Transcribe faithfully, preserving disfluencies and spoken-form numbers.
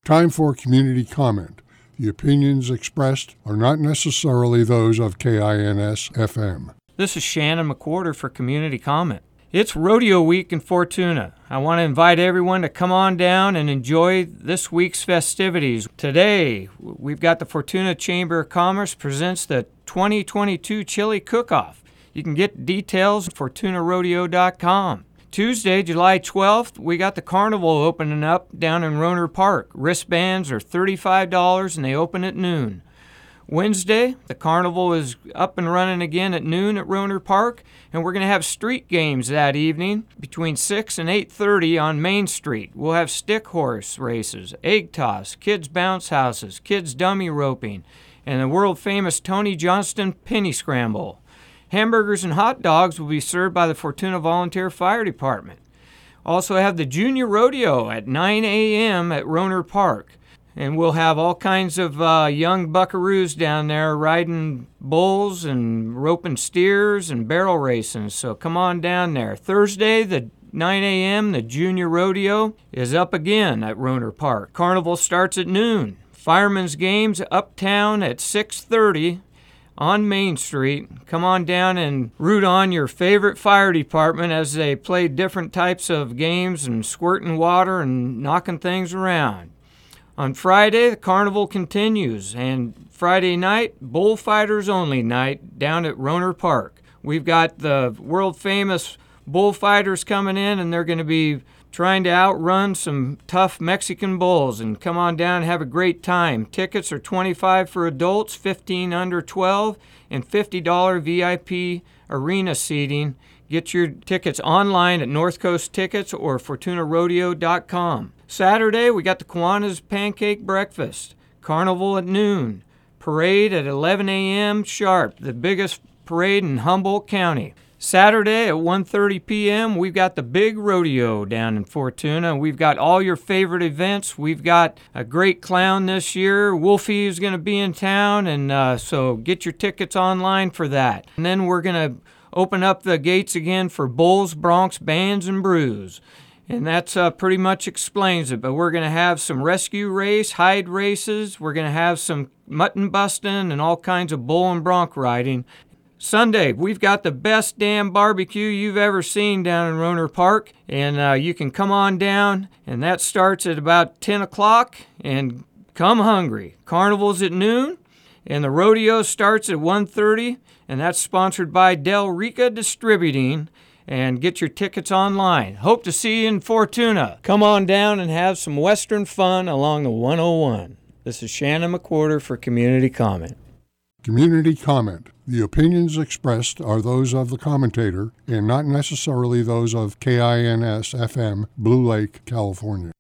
Time for community comment. The opinions expressed are not necessarily those of K I N S F M. This is Shannon McWhorter for Community Comment. It's Rodeo Week in Fortuna. I want to invite everyone to come on down and enjoy this week's festivities. Today, we've got the Fortuna Chamber of Commerce presents the twenty twenty-two Chili Cook-Off. You can get details at fortuna rodeo dot com. Tuesday, July twelfth, we got the carnival opening up down in Rohnert Park. Wristbands are thirty-five dollars and they open at noon. Wednesday, the carnival is up and running again at noon at Rohnert Park, and we're going to have street games that evening between six and eight thirty on Main Street. We'll have stick horse races, egg toss, kids bounce houses, kids dummy roping, and the world-famous Tony Johnston penny scramble. Hamburgers and hot dogs will be served by the Fortuna Volunteer Fire Department. Also have the Junior Rodeo at nine a.m. at Rohnert Park. And we'll have all kinds of uh, young buckaroos down there riding bulls and roping steers and barrel racing. So come on down there. Thursday, the nine a.m., the Junior Rodeo is up again at Rohnert Park. Carnival starts at noon. Firemen's Games uptown at six thirty. On Main Street. Come on down and root on your favorite fire department as they play different types of games and squirting water and knocking things around. On Friday, the carnival continues, and Friday night, bullfighters only night down at Rohnert Park. We've got the world-famous bullfighters coming in, and they're going to be trying to outrun some tough Mexican bulls, and come on down and have a great time. Tickets are twenty-five dollars for adults, fifteen dollars under twelve, and fifty dollars V I P arena seating. Get your tickets online at North Coast Tickets or fortuna rodeo dot com. Saturday, we got the Kiwanis Pancake Breakfast. Carnival at noon. Parade at eleven a.m. sharp, the biggest parade in Humboldt County. Saturday at one thirty p.m., we've got the big rodeo down in Fortuna. We've got all your favorite events. We've got a great clown this year. Wolfie is going to be in town, and uh, so get your tickets online for that. And then we're going to open up the gates again for bulls, broncs, bands, and brews. And that's uh, pretty much explains it. But we're going to have some rescue race, hide races. We're going to have some mutton busting and all kinds of bull and bronc riding. Sunday, we've got the best damn barbecue you've ever seen down in Rohnert Park, and uh, you can come on down, and that starts at about ten o'clock, and come hungry. Carnival's at noon, and the rodeo starts at one thirty, and that's sponsored by Del Rica Distributing, and get your tickets online. Hope to see you in Fortuna. Come on down and have some Western fun along the one oh one. This is Shannon McWhorter for Community Comment. Community comment. The opinions expressed are those of the commentator and not necessarily those of K I N S F M, Blue Lake, California.